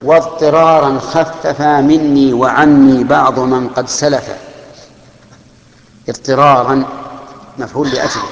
واضطرارا خفف مني وعني بعض من قد سلف. اضطرارا مفعول لأجله،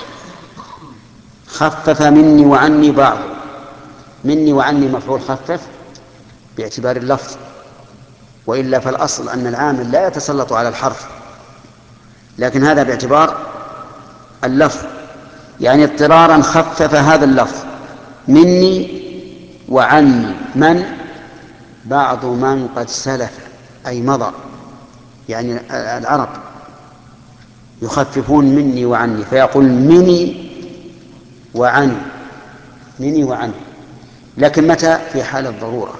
خفف مني وعني بعض. مني وعني مفعول خفف باعتبار اللفظ، وإلا فالأصل أن العامل لا يتسلط على الحرف، لكن هذا باعتبار اللفظ. يعني اضطرارا خفف هذا اللفظ مني وعني من بعض من قد سلف أي مضى، يعني العرب يخففون مني وعني فيقول مني وعني، مني وعني. لكن متى؟ في حال الضرورة،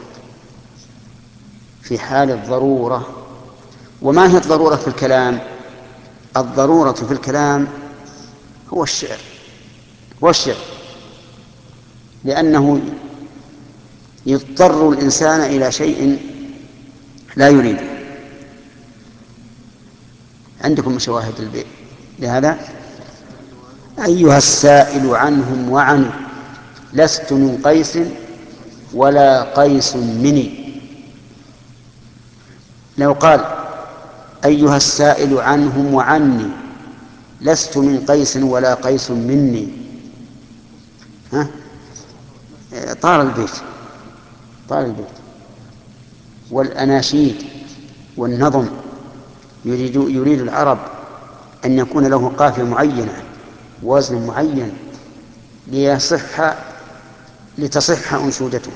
في حال الضرورة. وما هي الضرورة في الكلام؟ الضرورة في الكلام هو الشعر، هو الشعر، لأنه يضطر الإنسان إلى شيء لا يريده. عندكم شواهد البيت لهذا؟ أيها السائل عنهم وعني لست من قيس ولا قيس مني. لو قال أيها السائل عنهم وعني لست من قيس ولا قيس مني، ها؟ طال البيت، طال البيت. والأناشيد والنظم يريد العرب أن يكون له قافية معينة ووزن معين لتصح أنشودته.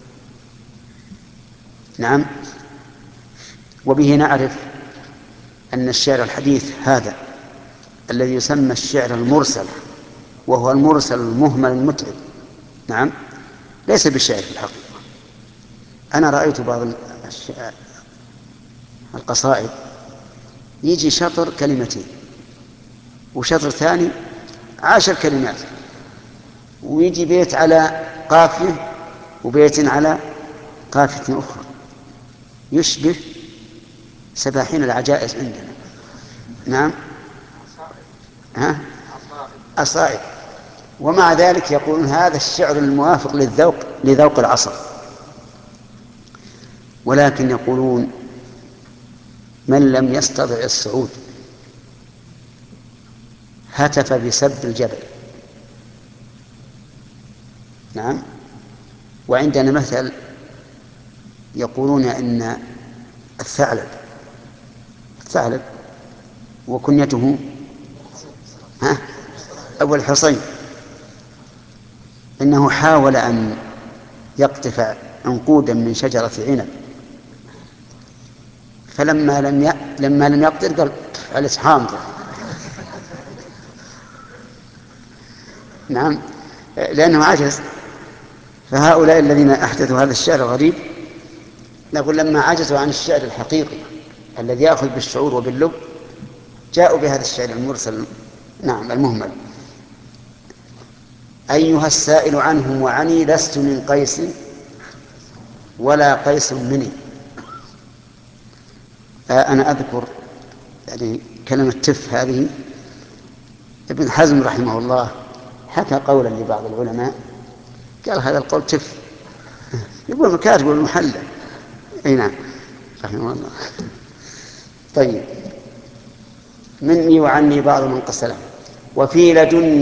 نعم. وبه نعرف أن الشعر الحديث هذا الذي يسمى الشعر المرسل، وهو المرسل المهمل المتعب، نعم، ليس بالشعر في الحقيقة. أنا رأيت بعض القصائد يجي شطر كلمتين وشطر ثاني 10 كلمات، ويجي بيت على قافية وبيت على قافية أخرى، يشبه سباحين العجائز عندنا. نعم. ها؟ أصائب. ومع ذلك يقولون هذا الشعر الموافق لذوق العصر. ولكن يقولون من لم يستطع الصعود هتف بسب الجبل. نعم. وعندنا مثل يقولون إن الثعلب وكنيته أبو الحصين، إنه حاول أن يقطف عنقودا من شجرة عنب، لما لم يقدر قال على حامض. نعم، لأنه عجز. فهؤلاء الذين أحدثوا هذا الشعر الغريب نقول لما عجزوا عن الشعر الحقيقي الذي يأخذ بالشعور وباللب جاءوا بهذا الشعر المرسل، نعم، المهمل. أيها السائل عنهم وعني لست من قيس ولا قيس مني. أنا أذكر يعني كلمة تف هذه ابن حزم رحمه الله حكى قولا لبعض العلماء قال هذا القول تف، يقول الكاتب والمحلل. أي نعم، رحمه الله. طيب، مني وعني بعض من قد سلف. وفي لدني